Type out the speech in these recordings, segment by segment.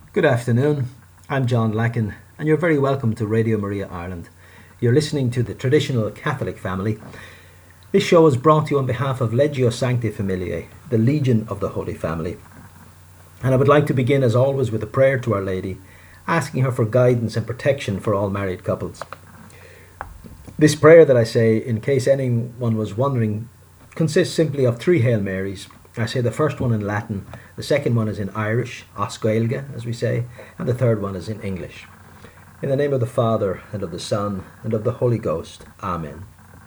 Good afternoon, I'm John Lacken and you're very welcome to Radio Maria Ireland. You're listening to the Traditional Catholic Family. This show is brought to you on behalf of Legio Sancti Familiae, the Legion of the Holy Family. And I would like to begin as always with a prayer to Our Lady, asking her for guidance and protection for all married couples. This prayer that I say, in case anyone was wondering, consists simply of 3 Hail Marys. I say the first one in Latin, the second one is in Irish, Os Gaeilge, as we say, and the third one is in English. In the name of the Father, and of the Son, and of the Holy Ghost. Amen.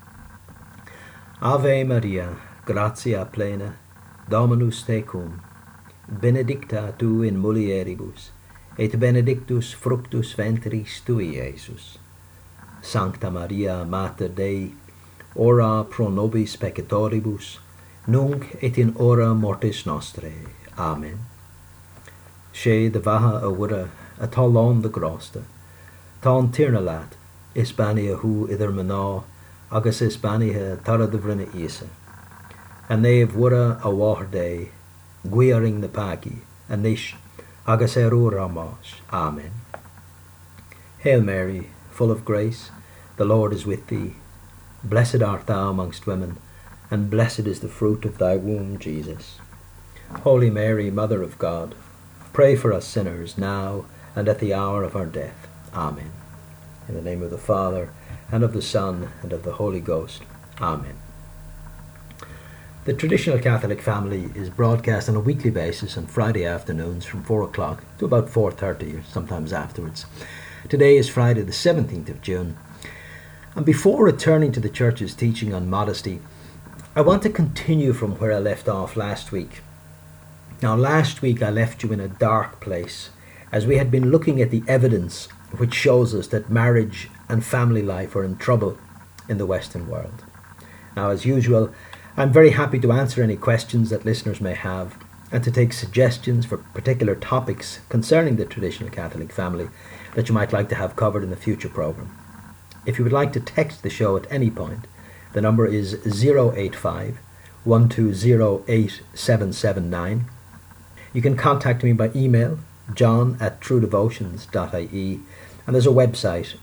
Ave Maria, gratia plena, Dominus tecum, benedicta tu in mulieribus, et benedictus fructus ventris tui, Iesus. Sancta Maria, Mater Dei, ora pro nobis peccatoribus, nunc et in hora mortis nostrae. Amen. She de vaha a wura, a talon de grosta, tan tirnalat, Hispania hu idher mana, agus Hispania tara de vrina isa. A neve wura a water day, guiaring the pagi, a nish, agus eru ramash. Amen. Hail Mary, full of grace, the Lord is with thee. Blessed art thou amongst women, and blessed is the fruit of thy womb, Jesus. Holy Mary, Mother of God, pray for us sinners now and at the hour of our death. Amen. In the name of the Father, and of the Son, and of the Holy Ghost. Amen. The Traditional Catholic Family is broadcast on a weekly basis on Friday afternoons from 4 o'clock to about 4:30 or sometimes afterwards. Today is Friday the 17th of June. And before returning to the Church's teaching on modesty, I want to continue from where I left off last week. Now, last week I left you in a dark place as we had been looking at the evidence which shows us that marriage and family life are in trouble in the Western world. Now, as usual, I'm very happy to answer any questions that listeners may have and to take suggestions for particular topics concerning the Traditional Catholic Family that you might like to have covered in a future programme. If you would like to text the show at any point, the number is 085 120 8779. You can contact me by email, john@truedevotions.ie, and there's a website,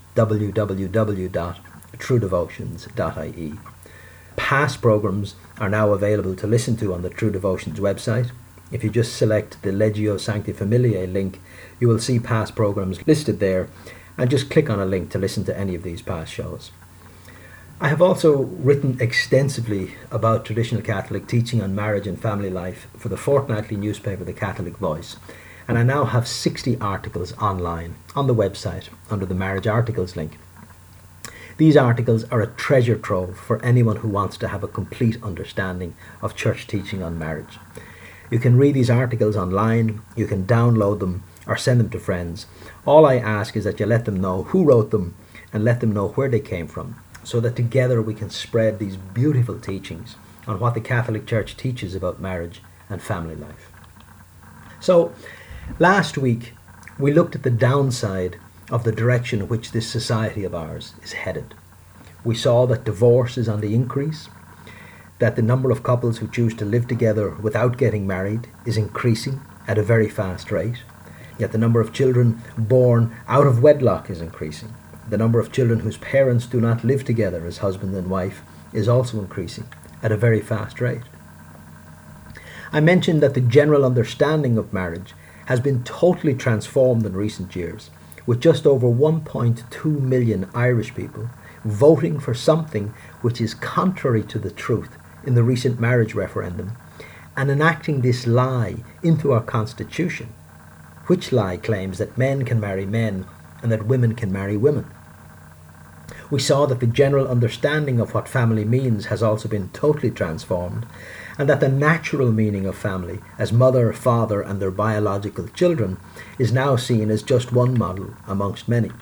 www.truedevotions.ie. Past programmes are now available to listen to on the True Devotions website. If you just select the Legio Sancti Familiae link, you will see past programmes listed there, and just click on a link to listen to any of these past shows. I have also written extensively about traditional Catholic teaching on marriage and family life for the fortnightly newspaper The Catholic Voice, and I now have 60 articles online on the website under the Marriage Articles link. These articles are a treasure trove for anyone who wants to have a complete understanding of church teaching on marriage. You can read these articles online, you can download them or send them to friends. All I ask is that you let them know who wrote them and let them know where they came from, so that together we can spread these beautiful teachings on what the Catholic Church teaches about marriage and family life. So, last week we looked at the downside of the direction in which this society of ours is headed. We saw that divorce is on the increase, that the number of couples who choose to live together without getting married is increasing at a very fast rate, yet the number of children born out of wedlock is increasing. The number of children whose parents do not live together as husband and wife is also increasing at a very fast rate. I mentioned that the general understanding of marriage has been totally transformed in recent years, with just over 1.2 million Irish people voting for something which is contrary to the truth in the recent marriage referendum and enacting this lie into our constitution, which lie claims that men can marry men and that women can marry women. We saw that the general understanding of what family means has also been totally transformed, and that the natural meaning of family as mother, father and their biological children is now seen as just one model amongst many.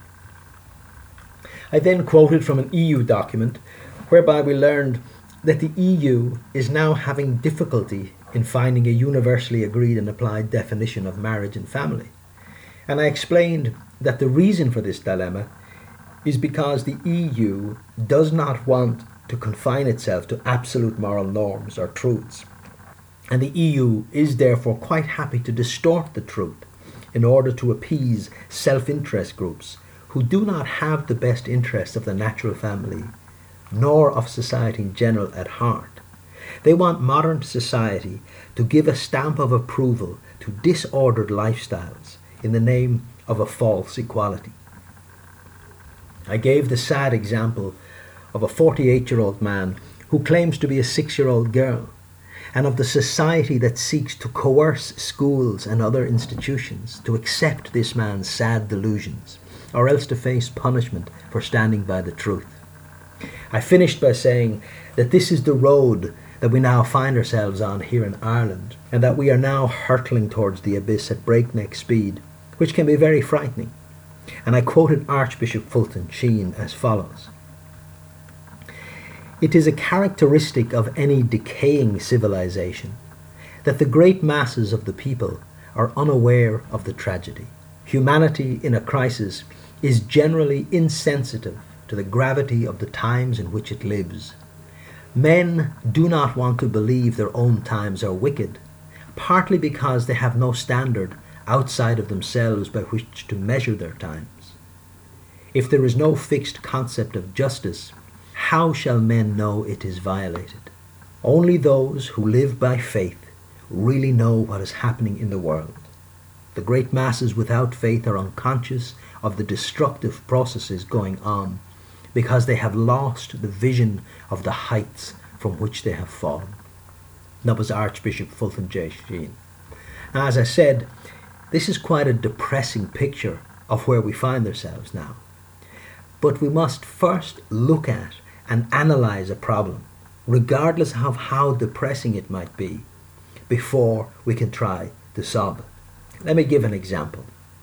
I then quoted from an EU document whereby we learned that the EU is now having difficulty in finding a universally agreed and applied definition of marriage and family. And I explained that the reason for this dilemma is because the EU does not want to confine itself to absolute moral norms or truths. And the EU is therefore quite happy to distort the truth in order to appease self-interest groups who do not have the best interests of the natural family, nor of society in general at heart. They want modern society to give a stamp of approval to disordered lifestyles in the name of a false equality. I gave the sad example of a 48-year-old man who claims to be a 6-year-old girl, and of the society that seeks to coerce schools and other institutions to accept this man's sad delusions, or else to face punishment for standing by the truth. I finished by saying that this is the road that we now find ourselves on here in Ireland, and that we are now hurtling towards the abyss at breakneck speed, which can be very frightening. And I quoted Archbishop Fulton Sheen as follows: "It is a characteristic of any decaying civilization that the great masses of the people are unaware of the tragedy. Humanity in a crisis is generally insensitive to the gravity of the times in which it lives. Men do not want to believe their own times are wicked, partly because they have no standard outside of themselves by which to measure their times. If there is no fixed concept of justice, how shall men know it is violated? Only those who live by faith really know what is happening in the world. The great masses without faith are unconscious of the destructive processes going on because they have lost the vision of the heights from which they have fallen." That was Archbishop Fulton J. Sheen. And as I said, this is quite a depressing picture of where we find ourselves now. But we must first look at and analyse a problem, regardless of how depressing it might be, before we can try to solve it. Let me give an example.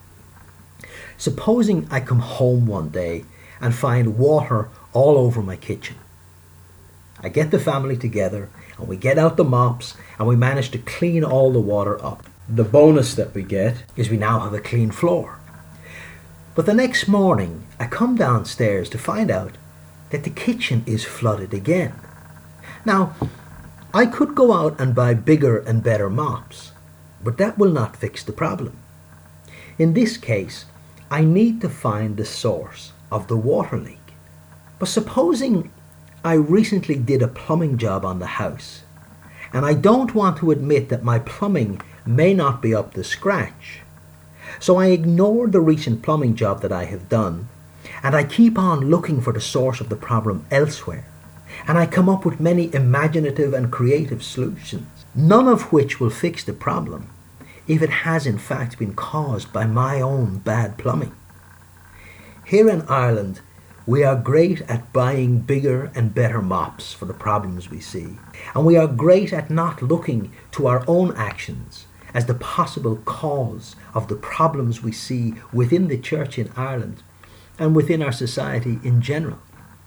Supposing I come home one day and find water all over my kitchen. I get the family together and we get out the mops and we manage to clean all the water up. The bonus that we get is we now have a clean floor. But the next morning I come downstairs to find out that the kitchen is flooded again. Now, I could go out and buy bigger and better mops, but that will not fix the problem. In this case, I need to find the source of the water leak. But supposing I recently did a plumbing job on the house, and I don't want to admit that my plumbing may not be up to scratch. So I ignore the recent plumbing job that I have done, and I keep on looking for the source of the problem elsewhere. And I come up with many imaginative and creative solutions, none of which will fix the problem if it has in fact been caused by my own bad plumbing. Here in Ireland, we are great at buying bigger and better mops for the problems we see. And we are great at not looking to our own actions as the possible cause of the problems we see within the church in Ireland and within our society in general.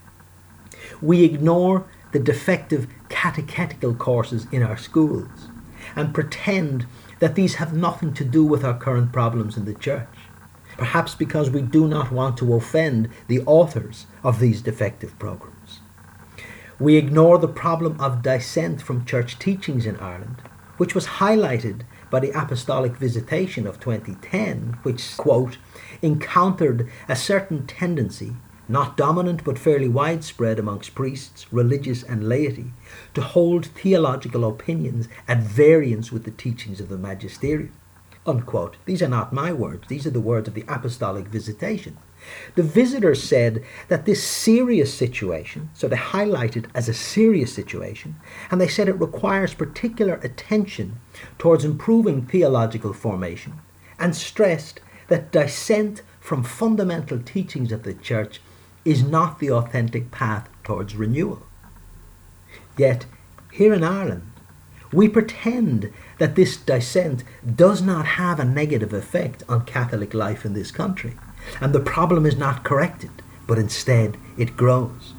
We ignore the defective catechetical courses in our schools and pretend that these have nothing to do with our current problems in the church, perhaps because we do not want to offend the authors of these defective programs. We ignore the problem of dissent from church teachings in Ireland, which was highlighted by the Apostolic Visitation of 2010, which, quote, encountered a certain tendency, not dominant but fairly widespread amongst priests, religious and laity, to hold theological opinions at variance with the teachings of the magisterium. Unquote. These are not my words. These are the words of the Apostolic Visitation. The visitors said that this serious situation, so they highlight it as a serious situation, and they said it requires particular attention towards improving theological formation, and stressed that dissent from fundamental teachings of the church is not the authentic path towards renewal. Yet, here in Ireland, we pretend that this dissent does not have a negative effect on Catholic life in this country, and the problem is not corrected, but instead it grows.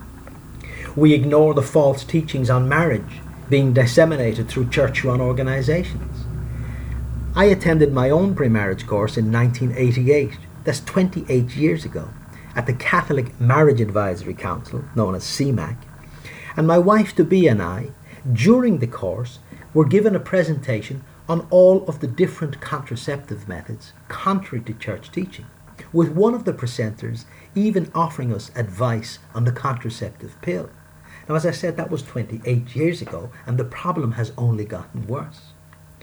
We ignore the false teachings on marriage being disseminated through church-run organisations. I attended my own pre-marriage course in 1988, that's 28 years ago, at the Catholic Marriage Advisory Council, known as CMAC, and my wife-to-be and I, during the course, were given a presentation on all of the different contraceptive methods contrary to church teaching, with one of the presenters even offering us advice on the contraceptive pill. Now, as I said, that was 28 years ago, and the problem has only gotten worse.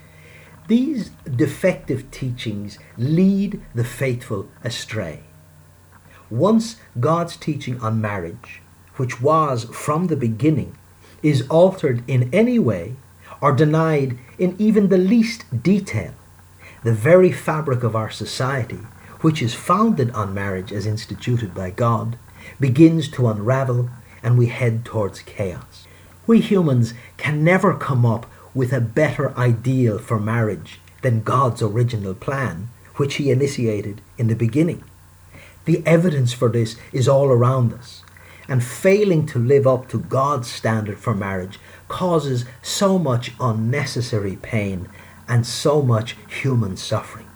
These defective teachings lead the faithful astray. Once God's teaching on marriage, which was from the beginning, is altered in any way or denied in even the least detail, the very fabric of our society, which is founded on marriage as instituted by God, begins to unravel, and we head towards chaos. We humans can never come up with a better ideal for marriage than God's original plan, which He initiated in the beginning. The evidence for this is all around us, and failing to live up to God's standard for marriage causes so much unnecessary pain and so much human suffering.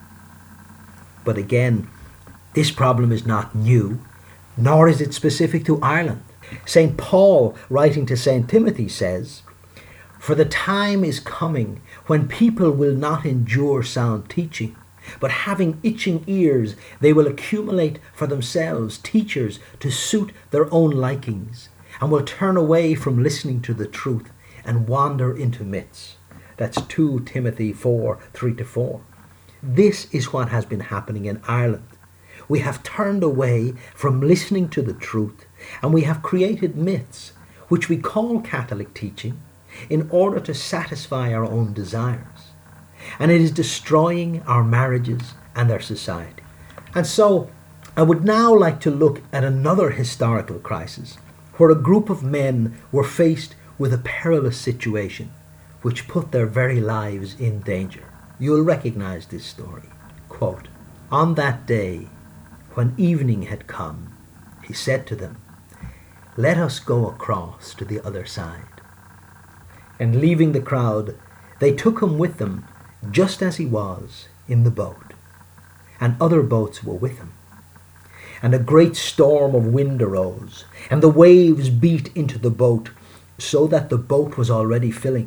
But again, this problem is not new, nor is it specific to Ireland. St. Paul, writing to St. Timothy, says, "For the time is coming when people will not endure sound teaching, but having itching ears, they will accumulate for themselves teachers to suit their own likings, and will turn away from listening to the truth and wander into myths." That's 2 Timothy 4, 3-4. This is what has been happening in Ireland. We have turned away from listening to the truth, and we have created myths, which we call Catholic teaching, in order to satisfy our own desires. And it is destroying our marriages and our society. And so, I would now like to look at another historical crisis, where a group of men were faced with a perilous situation, which put their very lives in danger. You'll recognize this story. Quote, "On that day, when evening had come, he said to them, 'Let us go across to the other side.' And leaving the crowd, they took him with them, just as he was, in the boat. And other boats were with him. And a great storm of wind arose, and the waves beat into the boat, so that the boat was already filling.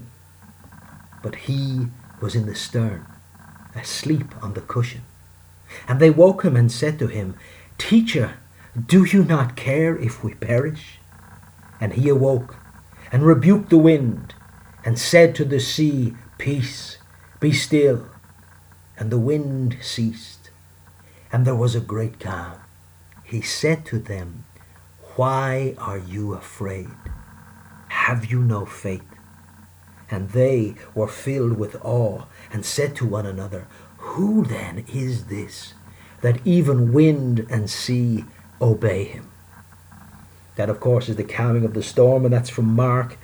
But he was in the stern, asleep on the cushion. And they woke him and said to him, 'Teacher, do you not care if we perish?' And he awoke, and rebuked the wind, and said to the sea, 'Peace, be still.' And the wind ceased, and there was a great calm. He said to them, 'Why are you afraid? Have you no faith?' And they were filled with awe, and said to one another, 'Who then is this, that even wind and sea obey him?'" That, of course, is the calming of the storm, and that's from Mark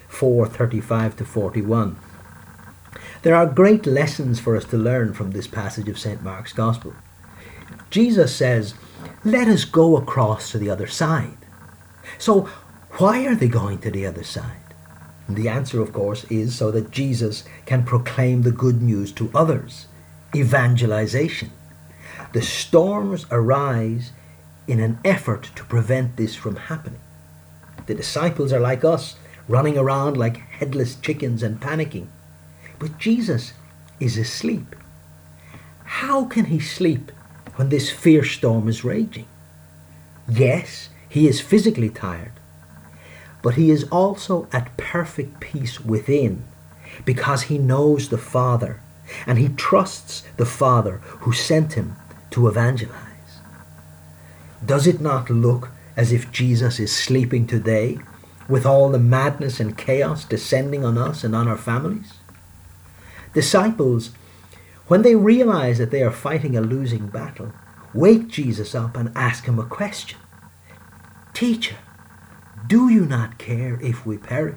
4:35-41. There are great lessons for us to learn from this passage of St. Mark's Gospel. Jesus says, "Let us go across to the other side." So, why are they going to the other side? And the answer, of course, is so that Jesus can proclaim the good news to others. Evangelization. The storms arise in an effort to prevent this from happening. The disciples are like us, running around like headless chickens and panicking. But Jesus is asleep. How can he sleep when this fierce storm is raging? Yes, he is physically tired, but he is also at perfect peace within, because he knows the Father, and he trusts the Father who sent him to evangelize. Does it not look as if Jesus is sleeping today, with all the madness and chaos descending on us and on our families? Disciples, when they realize that they are fighting a losing battle, wake Jesus up and ask him a question. "Teacher, do you not care if we perish?"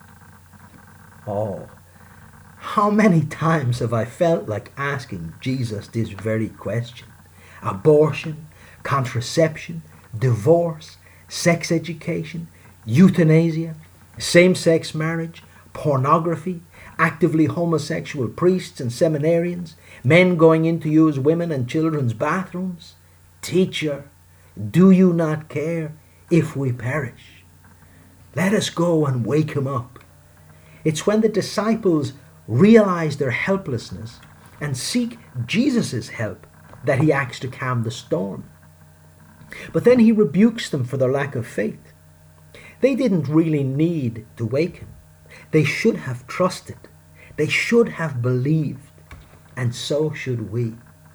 Oh, how many times have I felt like asking Jesus this very question? Abortion, contraception, divorce, sex education, euthanasia, same-sex marriage, pornography, actively homosexual priests and seminarians, men going in to use women and children's bathrooms. Teacher, do you not care if we perish? Let us go and wake him up. It's when the disciples realize their helplessness and seek Jesus' help that he acts to calm the storm. But then he rebukes them for their lack of faith. They didn't really need to wake him. They should have trusted. They should have believed. And so should we.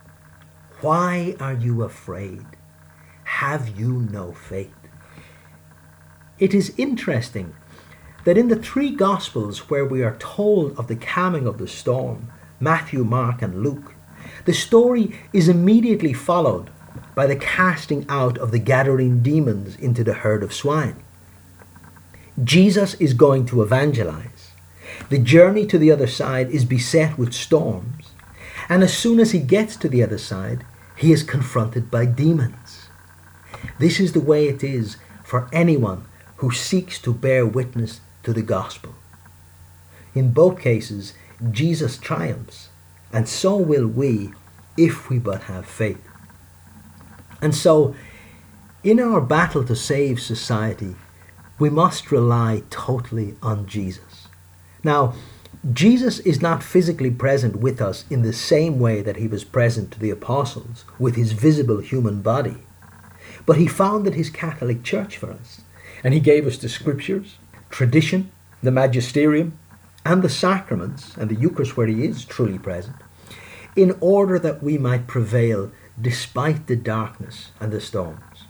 Why are you afraid? Have you no faith? It is interesting that in the three Gospels where we are told of the calming of the storm, Matthew, Mark, and Luke, the story is immediately followed by the casting out of the Gadarene demons into the herd of swine. Jesus is going to evangelize. The journey to the other side is beset with storms, and as soon as he gets to the other side, he is confronted by demons. This is the way it is for anyone who seeks to bear witness to the gospel. In both cases, Jesus triumphs, and so will we if we but have faith. And so, in our battle to save society, we must rely totally on Jesus. Now, Jesus is not physically present with us in the same way that he was present to the apostles with his visible human body. But he founded his Catholic Church for us, and he gave us the scriptures, tradition, the magisterium, and the sacraments, and the Eucharist where he is truly present, in order that we might prevail despite the darkness and the storms.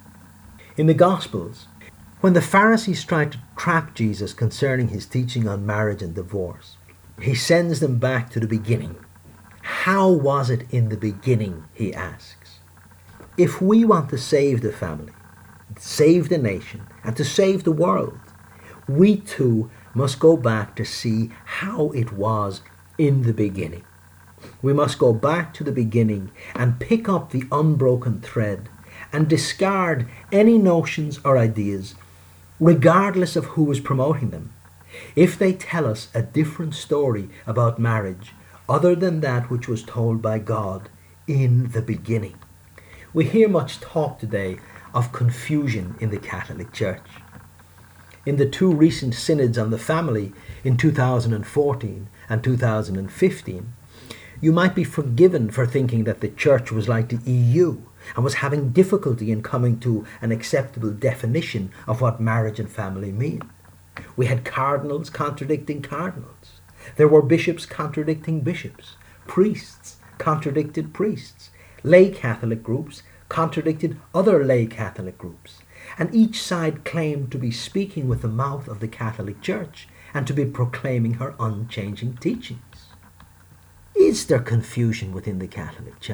In the Gospels, when the Pharisees tried to trap Jesus concerning his teaching on marriage and divorce, he sends them back to the beginning. How was it in the beginning, he asks. If we want to save the family, save the nation, and to save the world, we too must go back to see how it was in the beginning. We must go back to the beginning and pick up the unbroken thread and discard any notions or ideas, regardless of who is promoting them, if they tell us a different story about marriage other than that which was told by God in the beginning. We hear much talk today of confusion in the Catholic Church. In the two recent synods on the family in 2014 and 2015, you might be forgiven for thinking that the Church was like the EU and was having difficulty in coming to an acceptable definition of what marriage and family mean. We had cardinals contradicting cardinals. There were bishops contradicting bishops. Priests contradicted priests. Lay Catholic groups contradicted other lay Catholic groups. And each side claimed to be speaking with the mouth of the Catholic Church and to be proclaiming her unchanging teachings. Is there confusion within the Catholic Church?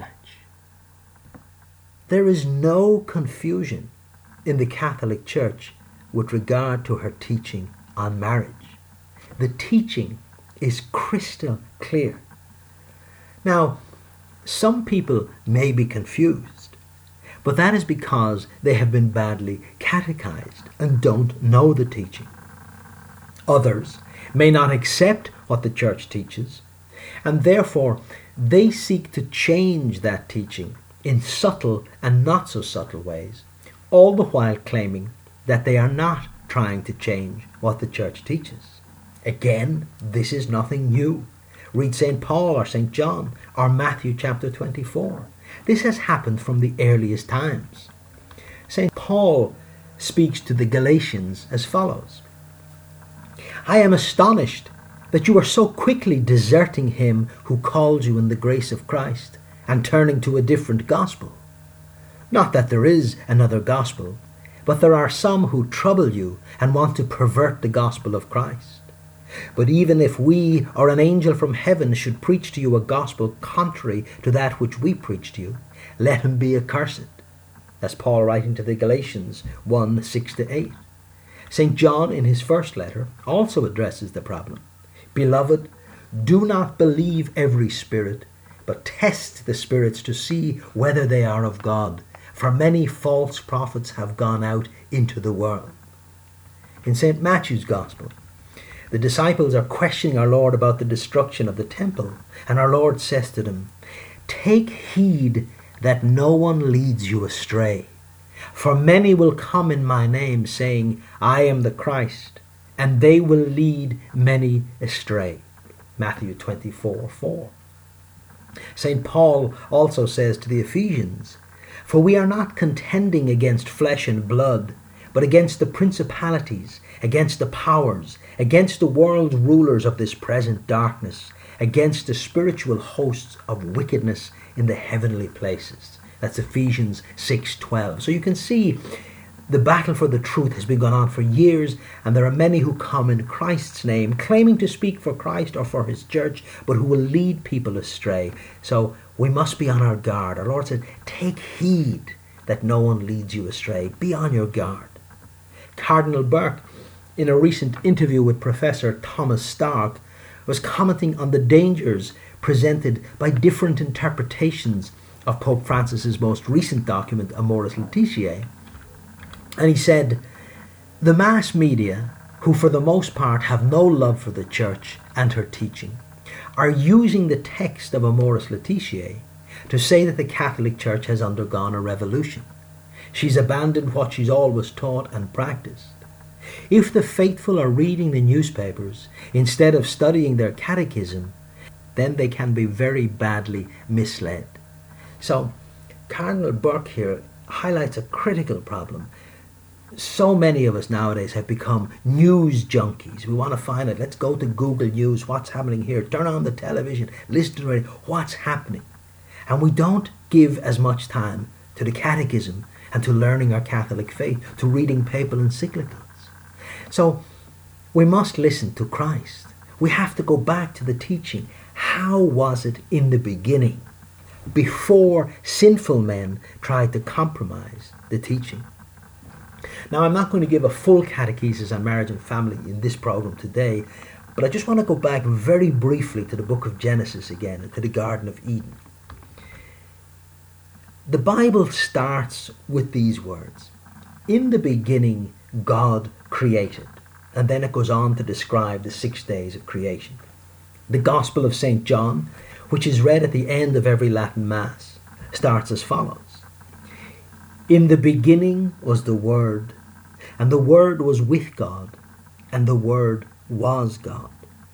There is no confusion in the Catholic Church with regard to her teaching on marriage. The teaching is crystal clear. Now, some people may be confused, but that is because they have been badly catechized and don't know the teaching. Others may not accept what the Church teaches, and therefore they seek to change that teaching in subtle and not so subtle ways, all the while claiming that they are not trying to change what the Church teaches. Again, this is nothing new. Read St. Paul or St. John or Matthew chapter 24. This has happened from the earliest times. St. Paul speaks to the Galatians as follows: I am astonished that you are so quickly deserting him who called you in the grace of Christ and turning to a different gospel. Not that there is another gospel, but there are some who trouble you and want to pervert the gospel of Christ. But even if we or an angel from heaven should preach to you a gospel contrary to that which we preach to you, let him be accursed. That's Paul writing to the Galatians 1:6-8. St. John in his first letter also addresses the problem. Beloved, do not believe every spirit, but test the spirits to see whether they are of God, for many false prophets have gone out into the world. In St. Matthew's Gospel, the disciples are questioning our Lord about the destruction of the temple, and our Lord says to them, take heed that no one leads you astray, for many will come in my name, saying, I am the Christ, and they will lead many astray. Matthew 24:4. St. Paul also says to the Ephesians, "For we are not contending against flesh and blood, but against the principalities, against the powers, against the world rulers of this present darkness, against the spiritual hosts of wickedness in the heavenly places." That's Ephesians 6:12. So you can see the battle for the truth has been going on for years, and there are many who come in Christ's name, claiming to speak for Christ or for his church, but who will lead people astray. So we must be on our guard. Our Lord said, take heed that no one leads you astray. Be on your guard. Cardinal Burke, in a recent interview with Professor Thomas Stark, was commenting on the dangers presented by different interpretations of Pope Francis's most recent document, Amoris Laetitia. And he said, the mass media, who for the most part have no love for the Church and her teaching, are using the text of Amoris Laetitia to say that the Catholic Church has undergone a revolution. She's abandoned what she's always taught and practiced. If the faithful are reading the newspapers instead of studying their catechism, then they can be very badly misled. So Cardinal Burke here highlights a critical problem. So many of us nowadays have become news junkies. We want to find it. Let's go to Google News. What's happening here? Turn on the television. Listen to the radio. What's happening? And we don't give as much time to the catechism and to learning our Catholic faith, to reading papal encyclicals. So we must listen to Christ. We have to go back to the teaching. How was it in the beginning, before sinful men tried to compromise the teaching? Now, I'm not going to give a full catechesis on marriage and family in this program today, but I just want to go back very briefly to the book of Genesis again, and to the Garden of Eden. The Bible starts with these words, "In the beginning, God created," and then it goes on to describe the 6 days of creation. The Gospel of St. John, which is read at the end of every Latin Mass, starts as follows. "In the beginning was the Word, and the Word was with God, and the Word was God."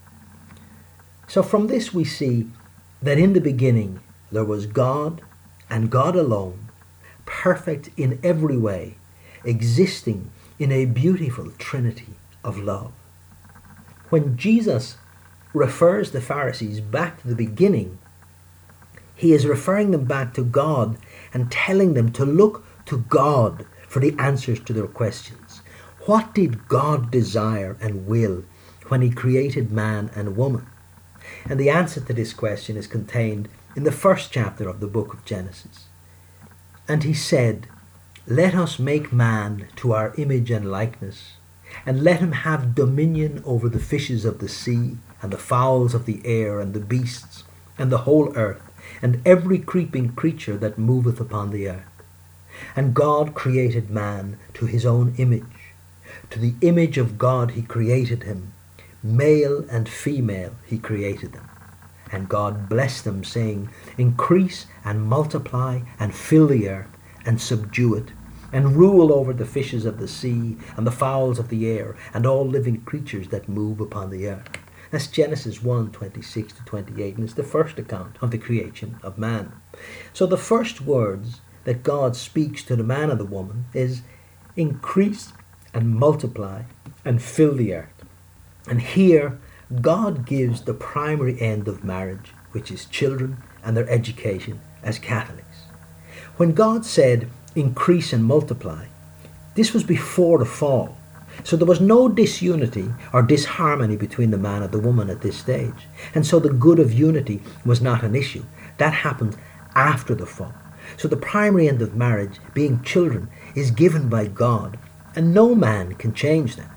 So from this we see that in the beginning there was God, and God alone, perfect in every way, existing in a beautiful trinity of love. When Jesus refers the Pharisees back to the beginning, he is referring them back to God and telling them to look to God for the answers to their questions. What did God desire and will when he created man and woman? And the answer to this question is contained in the first chapter of the book of Genesis. "And he said, Let us make man to our image and likeness, and let him have dominion over the fishes of the sea, and the fowls of the air, and the beasts, and the whole earth, and every creeping creature that moveth upon the earth. And God created man to his own image. To the image of God he created him. Male and female he created them. And God blessed them, saying, Increase and multiply and fill the earth and subdue it, and rule over the fishes of the sea and the fowls of the air and all living creatures that move upon the earth." That's Genesis 1:26-28, and it's the first account of the creation of man. So the first words that God speaks to the man and the woman is increase and multiply and fill the earth. And here God gives the primary end of marriage, which is children and their education as Catholics. When God said increase and multiply, this was before the fall. So there was no disunity or disharmony between the man and the woman at this stage. And so the good of unity was not an issue. That happened after the fall. So the primary end of marriage, being children, is given by God, and no man can change that.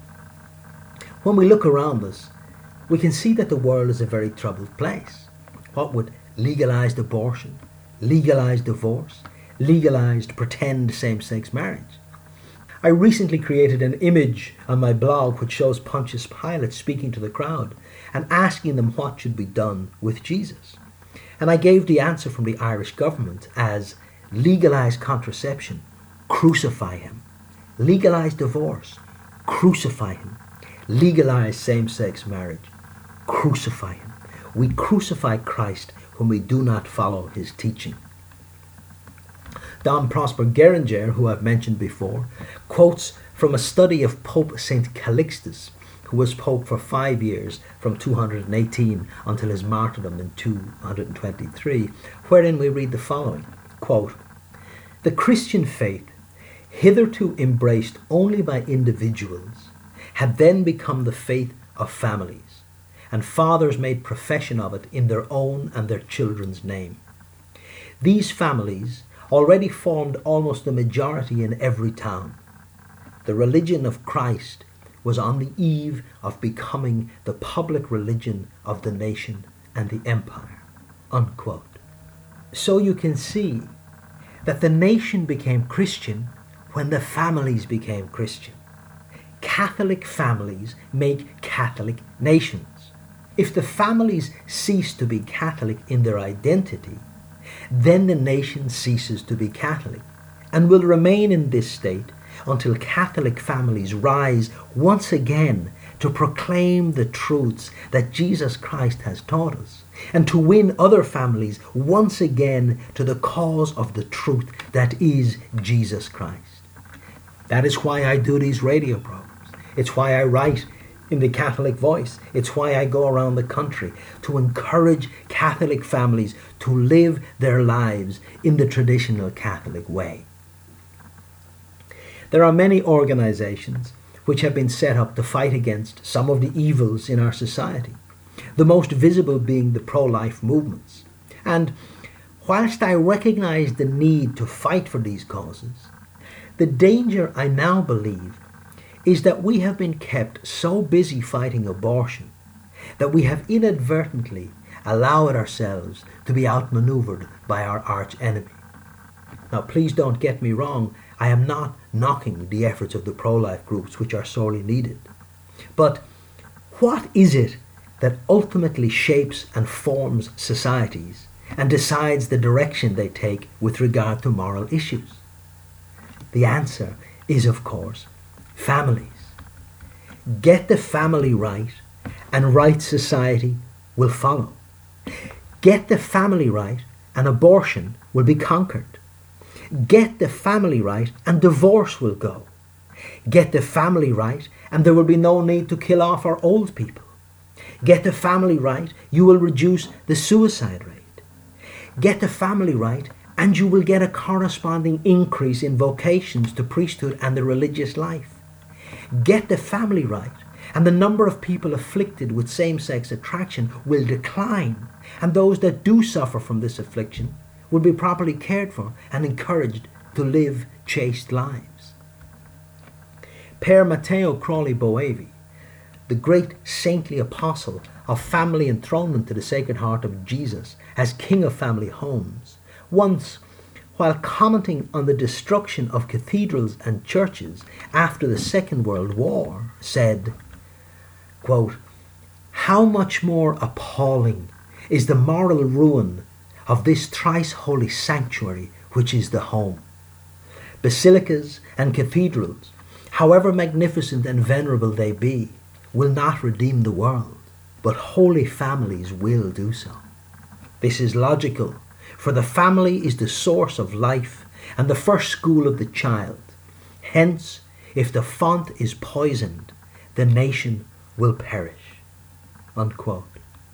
When we look around us, we can see that the world is a very troubled place. What with legalized abortion, legalized divorce, legalized pretend same-sex marriage. I recently created an image on my blog which shows Pontius Pilate speaking to the crowd and asking them what should be done with Jesus. And I gave the answer from the Irish government as legalize contraception, crucify him. Legalize divorce, crucify him. Legalize same-sex marriage, crucify him. We crucify Christ when we do not follow his teaching. Dom Prosper Guéranger, who I've mentioned before, quotes from a study of Pope St. Calixtus, who was Pope for 5 years, from 218 until his martyrdom in 223, wherein we read the following, quote, "The Christian faith, hitherto embraced only by individuals, had then become the faith of families, and fathers made profession of it in their own and their children's name. These families already formed almost the majority in every town. The religion of Christ was on the eve of becoming the public religion of the nation and the empire." Unquote. So you can see that the nation became Christian when the families became Christian. Catholic families make Catholic nations. If the families cease to be Catholic in their identity, then the nation ceases to be Catholic and will remain in this state until Catholic families rise once again to proclaim the truths that Jesus Christ has taught us, and to win other families once again to the cause of the truth that is Jesus Christ. That is why I do these radio programs. It's why I write in the Catholic Voice. It's why I go around the country to encourage Catholic families to live their lives in the traditional Catholic way. There are many organizations which have been set up to fight against some of the evils in our society, the most visible being the pro-life movements. And whilst I recognize the need to fight for these causes, the danger I now believe is that we have been kept so busy fighting abortion that we have inadvertently allowed ourselves to be outmaneuvered by our arch enemy. Now, please don't get me wrong. I am not knocking the efforts of the pro-life groups, which are sorely needed. But what is it that ultimately shapes and forms societies and decides the direction they take with regard to moral issues? The answer is, of course, families. Get the family right, and right society will follow. Get the family right, and abortion will be conquered. Get the family right, and divorce will go. Get the family right, and there will be no need to kill off our old people. Get the family right, you will reduce the suicide rate. Get the family right, and you will get a corresponding increase in vocations to priesthood and the religious life. Get the family right, and the number of people afflicted with same-sex attraction will decline, and those that do suffer from this affliction will be properly cared for and encouraged to live chaste lives. Père Matteo Crawley Boavi, the great saintly apostle of family enthronement to the Sacred Heart of Jesus as King of Family Homes, once, while commenting on the destruction of cathedrals and churches after the Second World War, said, quote, "How much more appalling is the moral ruin of this thrice holy sanctuary which is the home. Basilicas and cathedrals, however magnificent and venerable they be, will not redeem the world, but holy families will do so. This is logical, for the family is the source of life and the first school of the child. Hence, if the font is poisoned, the nation will perish." Unquote.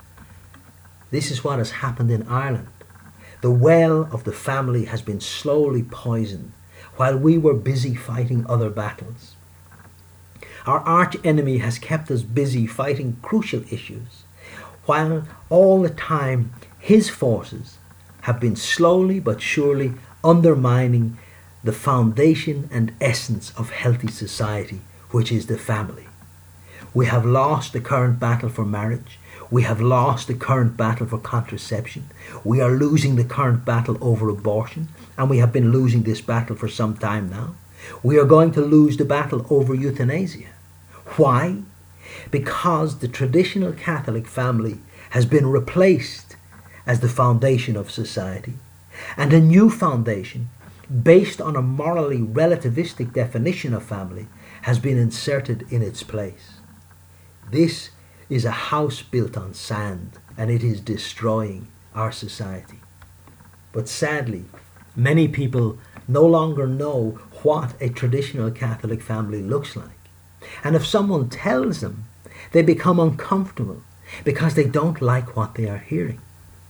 This is what has happened in Ireland. The well of the family has been slowly poisoned while we were busy fighting other battles. Our arch enemy has kept us busy fighting crucial issues, while all the time his forces have been slowly but surely undermining the foundation and essence of healthy society, which is the family. We have lost the current battle for marriage. We have lost the current battle for contraception. We are losing the current battle over abortion, and we have been losing this battle for some time now. We are going to lose the battle over euthanasia. Why? Because the traditional Catholic family has been replaced as the foundation of society, and a new foundation, based on a morally relativistic definition of family, has been inserted in its place. This is a house built on sand, and it is destroying our society. But sadly, many people no longer know what a traditional Catholic family looks like. And if someone tells them, they become uncomfortable because they don't like what they are hearing.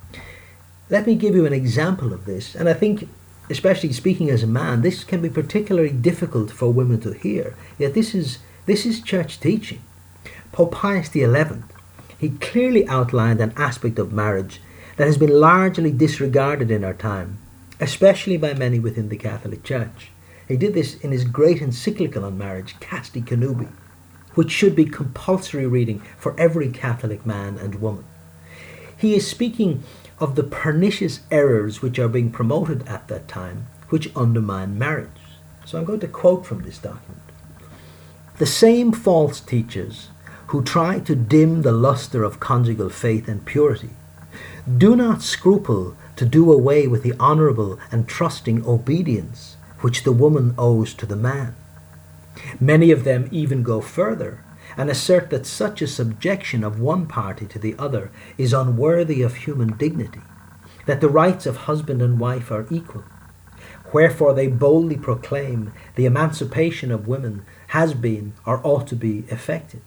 Let me give you an example of this, and I think, especially speaking as a man, this can be particularly difficult for women to hear, yet this is church teaching. Pope Pius XI, he clearly outlined an aspect of marriage that has been largely disregarded in our time, especially by many within the Catholic Church. He did this in his great encyclical on marriage, Casti Connubii, which should be compulsory reading for every Catholic man and woman. He is speaking of the pernicious errors which are being promoted at that time, which undermine marriage. So I'm going to quote from this document. The same false teachers who try to dim the lustre of conjugal faith and purity do not scruple to do away with the honourable and trusting obedience which the woman owes to the man. Many of them even go further and assert that such a subjection of one party to the other is unworthy of human dignity, that the rights of husband and wife are equal. Wherefore they boldly proclaim the emancipation of women has been or ought to be effected.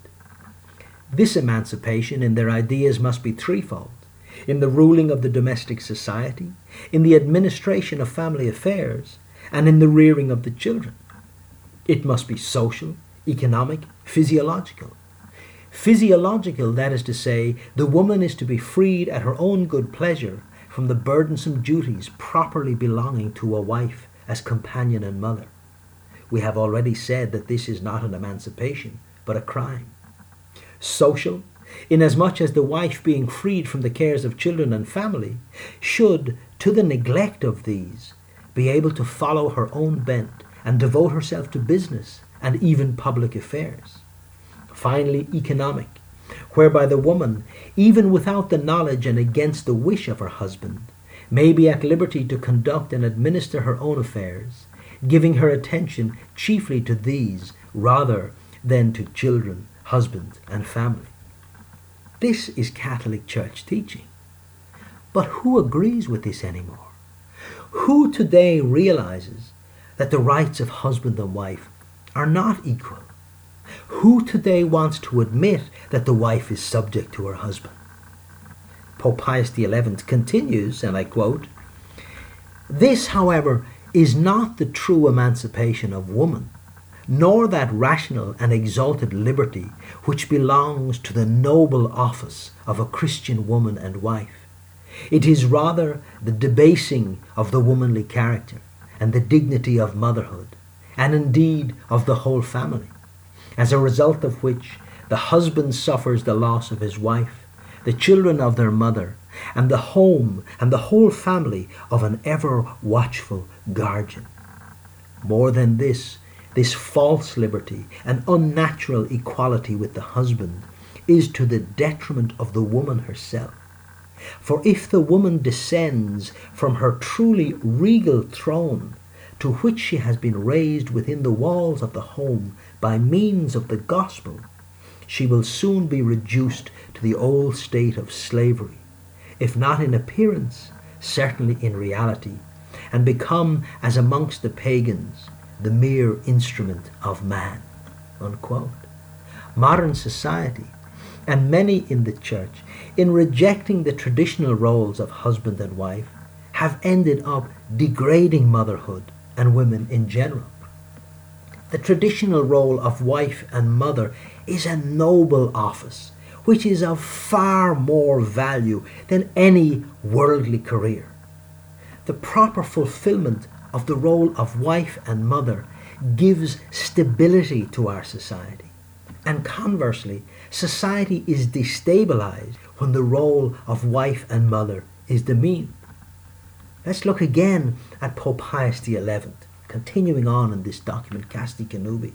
This emancipation in their ideas must be threefold: in the ruling of the domestic society, in the administration of family affairs, and in the rearing of the children. It must be social, economic, physiological. Physiological, that is to say, the woman is to be freed at her own good pleasure from the burdensome duties properly belonging to a wife as companion and mother. We have already said that this is not an emancipation, but a crime. Social, inasmuch as the wife, being freed from the cares of children and family, should, to the neglect of these, be able to follow her own bent and devote herself to business and even public affairs. Finally, economic, whereby the woman, even without the knowledge and against the wish of her husband, may be at liberty to conduct and administer her own affairs, giving her attention chiefly to these rather than to children, husband, and family. This is Catholic Church teaching. But who agrees with this anymore? Who today realizes that the rights of husband and wife are not equal? Who today wants to admit that the wife is subject to her husband? Pope Pius XI continues, and I quote, "This, however, is not the true emancipation of woman, nor that rational and exalted liberty which belongs to the noble office of a Christian woman and wife. It is rather the debasing of the womanly character and the dignity of motherhood, and indeed of the whole family, as a result of which the husband suffers the loss of his wife, the children of their mother, and the home and the whole family of an ever watchful guardian. More than this false liberty and unnatural equality with the husband is to the detriment of the woman herself. For if the woman descends from her truly regal throne, to which she has been raised within the walls of the home by means of the gospel, she will soon be reduced to the old state of slavery, if not in appearance, certainly in reality, and become, as amongst the pagans, the mere instrument of man." Unquote. Modern society, and many in the church, in rejecting the traditional roles of husband and wife, have ended up degrading motherhood and women in general. The traditional role of wife and mother is a noble office, which is of far more value than any worldly career. The proper fulfillment of the role of wife and mother gives stability to our society. And conversely, society is destabilized when the role of wife and mother is demeaned. Let's look again at Pope Pius XI, continuing on in this document, Casti Connubii.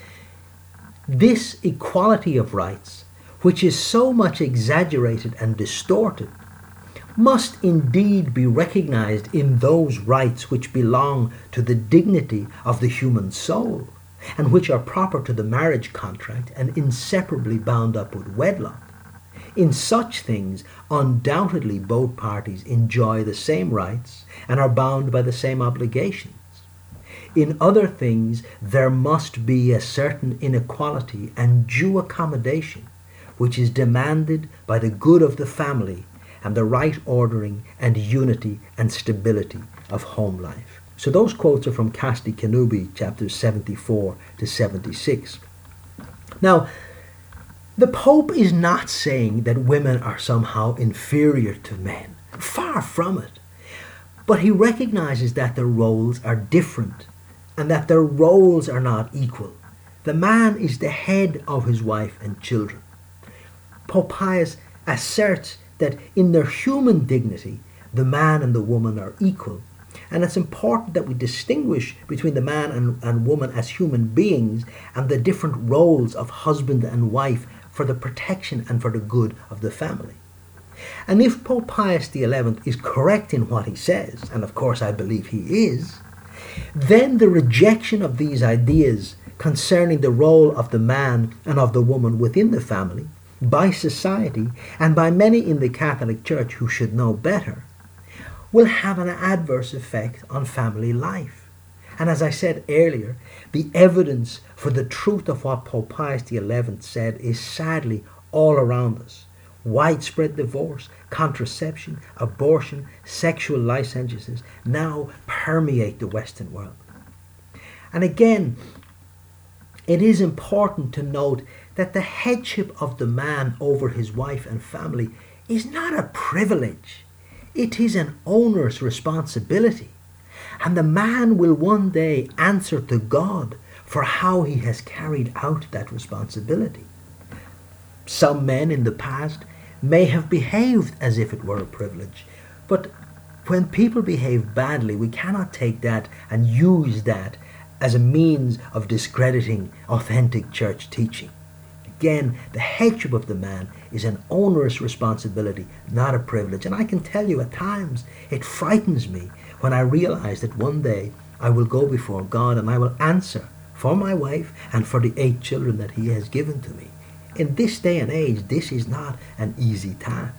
This equality of rights, which is so much exaggerated and distorted, must indeed be recognized in those rights which belong to the dignity of the human soul, and which are proper to the marriage contract and inseparably bound up with wedlock. In such things, undoubtedly both parties enjoy the same rights and are bound by the same obligations. In other things, there must be a certain inequality and due accommodation, which is demanded by the good of the family and the right ordering and unity and stability of home life. So those quotes are from Casti Connubii, chapters 74 to 76. Now, the Pope is not saying that women are somehow inferior to men. Far from it. But he recognizes that their roles are different and that their roles are not equal. The man is the head of his wife and children. Pope Pius asserts that in their human dignity, the man and the woman are equal. And it's important that we distinguish between the man and woman as human beings and the different roles of husband and wife for the protection and for the good of the family. And if Pope Pius XI is correct in what he says, and of course I believe he is, then the rejection of these ideas concerning the role of the man and of the woman within the family, by society and by many in the Catholic Church who should know better, will have an adverse effect on family life. And as I said earlier, the evidence for the truth of what Pope Pius XI said is sadly all around us. Widespread divorce, contraception, abortion, sexual licentiousness now permeate the Western world. And again, it is important to note that the headship of the man over his wife and family is not a privilege. It is an owner's responsibility. And the man will one day answer to God for how he has carried out that responsibility. Some men in the past may have behaved as if it were a privilege, but when people behave badly, we cannot take that and use that as a means of discrediting authentic church teaching. Again, the headship of the man is an onerous responsibility, not a privilege. And I can tell you at times it frightens me when I realize that one day I will go before God and I will answer for my wife and for the 8 children that he has given to me. In this day and age, this is not an easy task.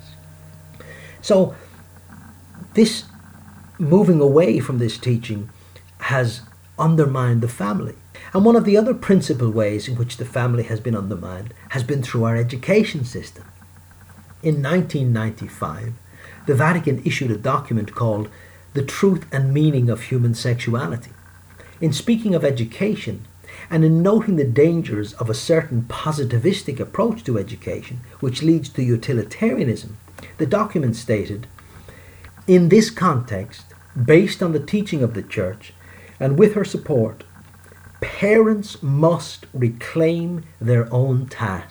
So, this moving away from this teaching has undermined the family. And one of the other principal ways in which the family has been undermined has been through our education system. In 1995, the Vatican issued a document called The Truth and Meaning of Human Sexuality. In speaking of education, and in noting the dangers of a certain positivistic approach to education, which leads to utilitarianism, the document stated, "In this context, based on the teaching of the Church, and with her support, parents must reclaim their own task.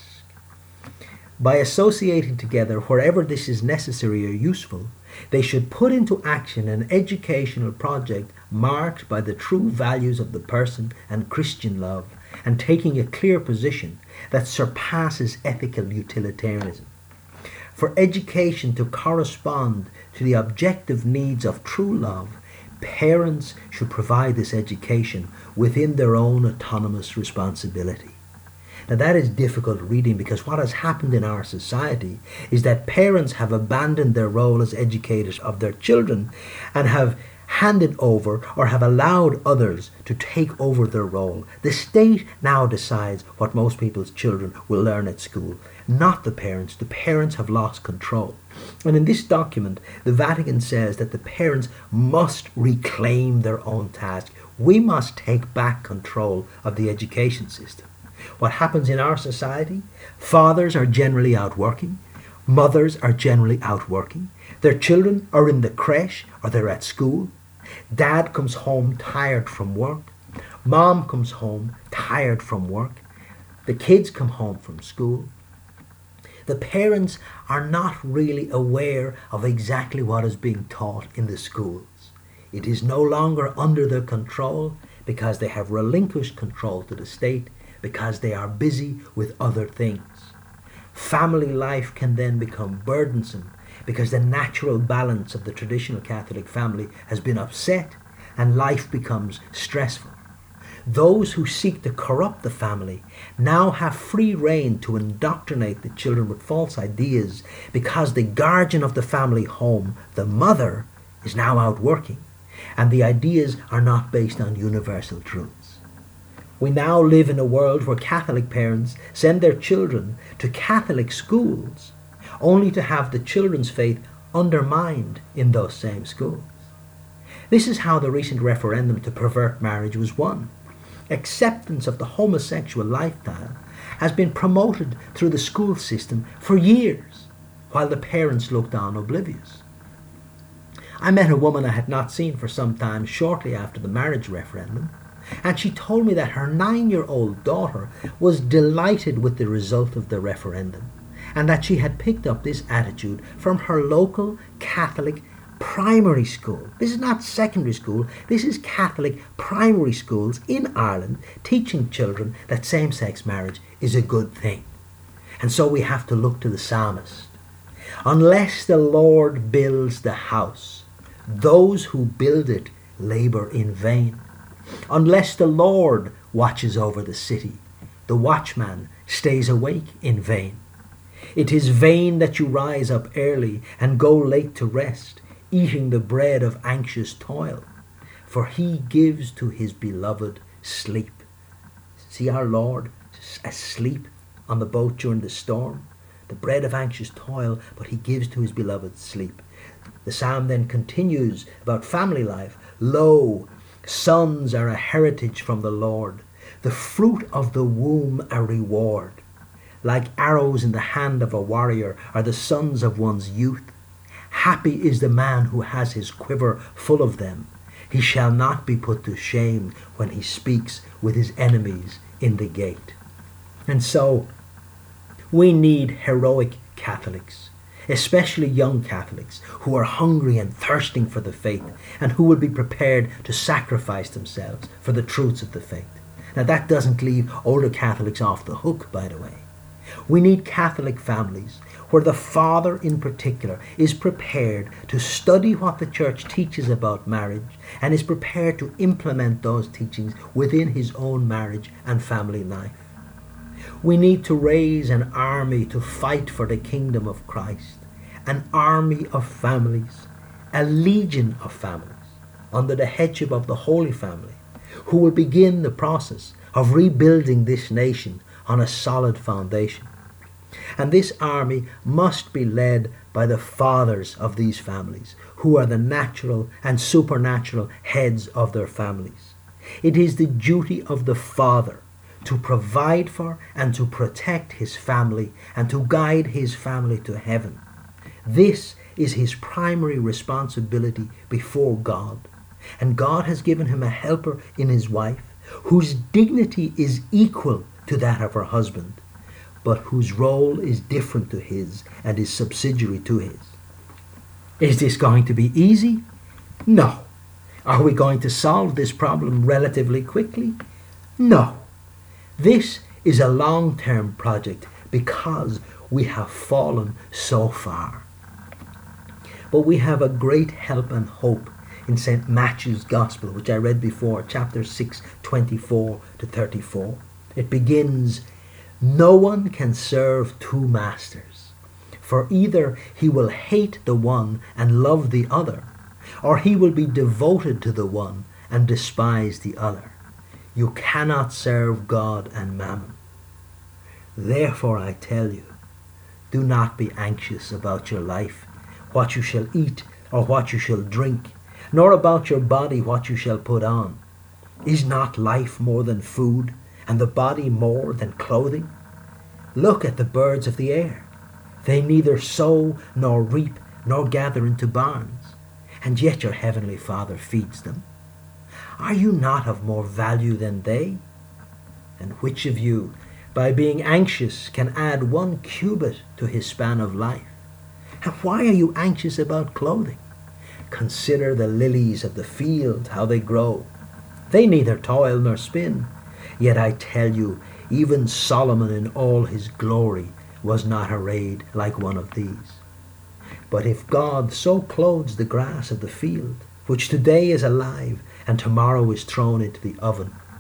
By associating together wherever this is necessary or useful, they should put into action an educational project marked by the true values of the person and Christian love, and taking a clear position that surpasses ethical utilitarianism. For education to correspond to the objective needs of true love, parents should provide this education within their own autonomous responsibility." Now that is difficult reading, because what has happened in our society is that parents have abandoned their role as educators of their children and have handed over or have allowed others to take over their role. The state now decides what most people's children will learn at school, not the parents. The parents have lost control. And in this document, the Vatican says that the parents must reclaim their own task. We must take back control of the education system. What happens in our society? Fathers are generally out working. Mothers are generally out working. Their children are in the creche or they're at school. Dad comes home tired from work. Mom comes home tired from work. The kids come home from school. The parents are not really aware of exactly what is being taught in the schools. It is no longer under their control because they have relinquished control to the state, because they are busy with other things. Family life can then become burdensome because the natural balance of the traditional Catholic family has been upset and life becomes stressful. Those who seek to corrupt the family now have free rein to indoctrinate the children with false ideas because the guardian of the family home, the mother, is now out working, and the ideas are not based on universal truths. We now live in a world where Catholic parents send their children to Catholic schools only to have the children's faith undermined in those same schools. This is how the recent referendum to pervert marriage was won. Acceptance of the homosexual lifestyle has been promoted through the school system for years, while the parents looked on oblivious. I met a woman I had not seen for some time shortly after the marriage referendum, and she told me that her 9-year-old daughter was delighted with the result of the referendum, and that she had picked up this attitude from her local Catholic primary school. This is not secondary school, this is Catholic primary schools in Ireland teaching children that same-sex marriage is a good thing. And so we have to look to the psalmist. Unless the Lord builds the house, those who build it labour in vain. Unless the Lord watches over the city, the watchman stays awake in vain. It is vain that you rise up early and go late to rest, eating the bread of anxious toil, for he gives to his beloved sleep. See our Lord asleep on the boat during the storm, the bread of anxious toil, but he gives to his beloved sleep. The psalm then continues about family life. Lo, sons are a heritage from the Lord, the fruit of the womb a reward. Like arrows in the hand of a warrior are the sons of one's youth. Happy is the man who has his quiver full of them. He shall not be put to shame when he speaks with his enemies in the gate. And so, we need heroic Catholics, especially young Catholics who are hungry and thirsting for the faith and who will be prepared to sacrifice themselves for the truths of the faith. Now that doesn't leave older Catholics off the hook, by the way. We need Catholic families where the father in particular is prepared to study what the church teaches about marriage and is prepared to implement those teachings within his own marriage and family life. We need to raise an army to fight for the kingdom of Christ, an army of families, a legion of families, under the headship of the Holy Family, who will begin the process of rebuilding this nation on a solid foundation. And this army must be led by the fathers of these families, who are the natural and supernatural heads of their families. It is the duty of the father to provide for and to protect his family and to guide his family to heaven. This is his primary responsibility before God. And God has given him a helper in his wife, whose dignity is equal to that of her husband, but whose role is different to his and is subsidiary to his. Is this going to be easy? No. Are we going to solve this problem relatively quickly? No. This is a long-term project because we have fallen so far. But we have a great help and hope in St. Matthew's Gospel, which I read before, chapter 6, 24 to 34. It begins, "No one can serve two masters, for either he will hate the one and love the other, or he will be devoted to the one and despise the other. You cannot serve God and mammon. Therefore I tell you, do not be anxious about your life, what you shall eat or what you shall drink, nor about your body what you shall put on. Is not life more than food, and the body more than clothing? Look at the birds of the air. They neither sow nor reap nor gather into barns, and yet your heavenly Father feeds them. Are you not of more value than they? And which of you, by being anxious, can add 1 cubit to his span of life? And why are you anxious about clothing? Consider the lilies of the field, how they grow. They neither toil nor spin. Yet I tell you, even Solomon in all his glory was not arrayed like one of these. But if God so clothes the grass of the field, which today is alive and tomorrow is thrown into the oven,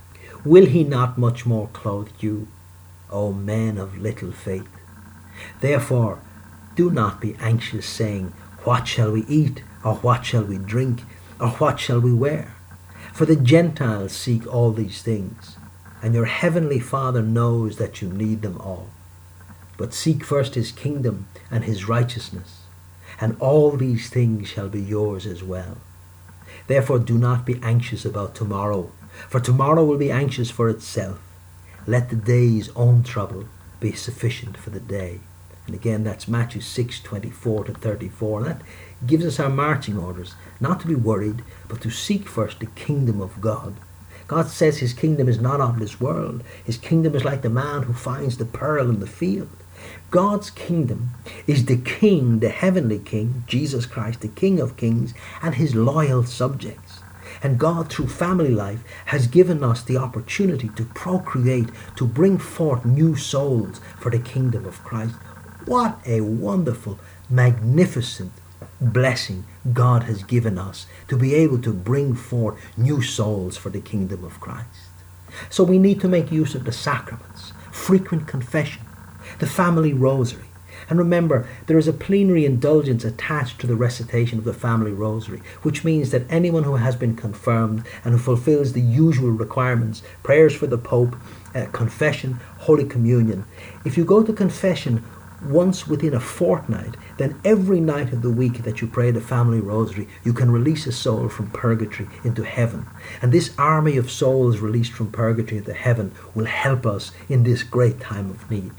Will he not much more clothe you, O men of little faith? Therefore, do not be anxious, saying, what shall we eat, or what shall we drink, or what shall we wear? For the Gentiles seek all these things, and your heavenly Father knows that you need them all. But seek first his kingdom and his righteousness, and all these things shall be yours as well. Therefore do not be anxious about tomorrow, for tomorrow will be anxious for itself. Let the day's own trouble be sufficient for the day. And again, that's Matthew 6:24-34. And that gives us our marching orders, not to be worried, but to seek first the kingdom of God. God says his kingdom is not of this world. His kingdom is like the man who finds the pearl in the field. God's kingdom is the king, the heavenly king, Jesus Christ, the King of kings, and his loyal subjects. And God, through family life, has given us the opportunity to procreate, to bring forth new souls for the kingdom of Christ. What a wonderful, magnificent blessing God has given us to be able to bring forth new souls for the kingdom of Christ. So we need to make use of the sacraments, frequent confession, the family rosary. And remember, there is a plenary indulgence attached to the recitation of the family rosary, which means that anyone who has been confirmed and who fulfills the usual requirements, prayers for the Pope, confession, Holy Communion, if you go to confession once within a fortnight, then every night of the week that you pray the family rosary, you can release a soul from purgatory into heaven. And this army of souls released from purgatory into heaven will help us in this great time of need.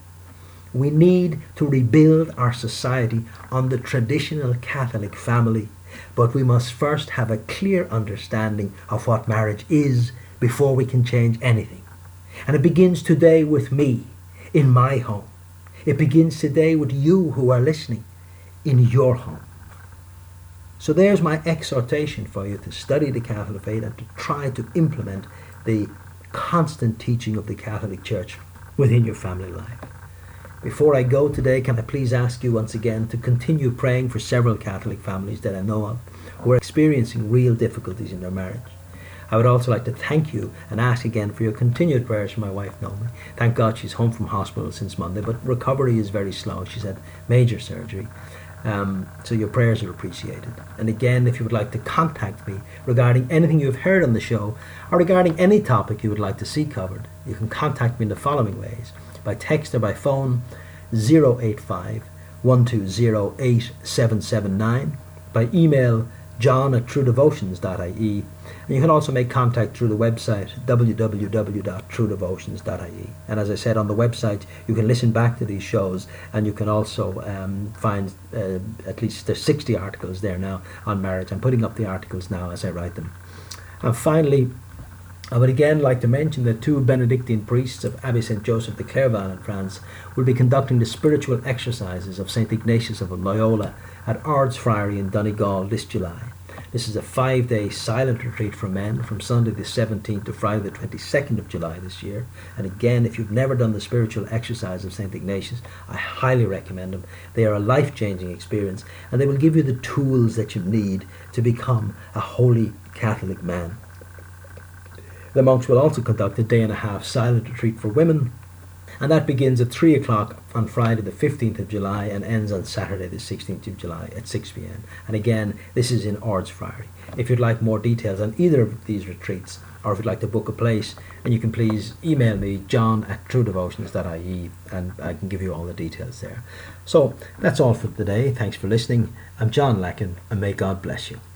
We need to rebuild our society on the traditional Catholic family, but we must first have a clear understanding of what marriage is before we can change anything. And it begins today with me, in my home. It begins today with you who are listening, in your home. So there's my exhortation for you to study the Catholic faith and to try to implement the constant teaching of the Catholic Church within your family life. Before I go today, can I please ask you once again to continue praying for several Catholic families that I know of who are experiencing real difficulties in their marriage. I would also like to thank you and ask again for your continued prayers for my wife Naomi. Thank God she's home from hospital since Monday, but recovery is very slow. She's had major surgery. So your prayers are appreciated. And again, if you would like to contact me regarding anything you've heard on the show or regarding any topic you would like to see covered, you can contact me in the following ways: by text or by phone 085 120 8779, by email john@truedevotions.ie, and you can also make contact through the website www.truedevotions.ie. And as I said, on the website you can listen back to these shows, and you can also find at least there's 60 articles there now on marriage. I'm putting up the articles now as I write them. And finally, I would again like to mention that two Benedictine priests of Abbey St. Joseph de Clairvaux in France will be conducting the spiritual exercises of St. Ignatius of Loyola at Ards Friary in Donegal this July. This is a 5-day silent retreat for men from Sunday the 17th to Friday the 22nd of July this year. And again, if you've never done the spiritual exercise of St. Ignatius, I highly recommend them. They are a life-changing experience, and they will give you the tools that you need to become a holy Catholic man. The monks will also conduct a day-and-a-half silent retreat for women, and that begins at 3 o'clock on Friday the 15th of July and ends on Saturday the 16th of July at 6 p.m. And again, this is in Ards Friary. If you'd like more details on either of these retreats, or if you'd like to book a place, then you can please email me, john@truedevotions.ie, and I can give you all the details there. So that's all for today. Thanks for listening. I'm John Lacken, and may God bless you.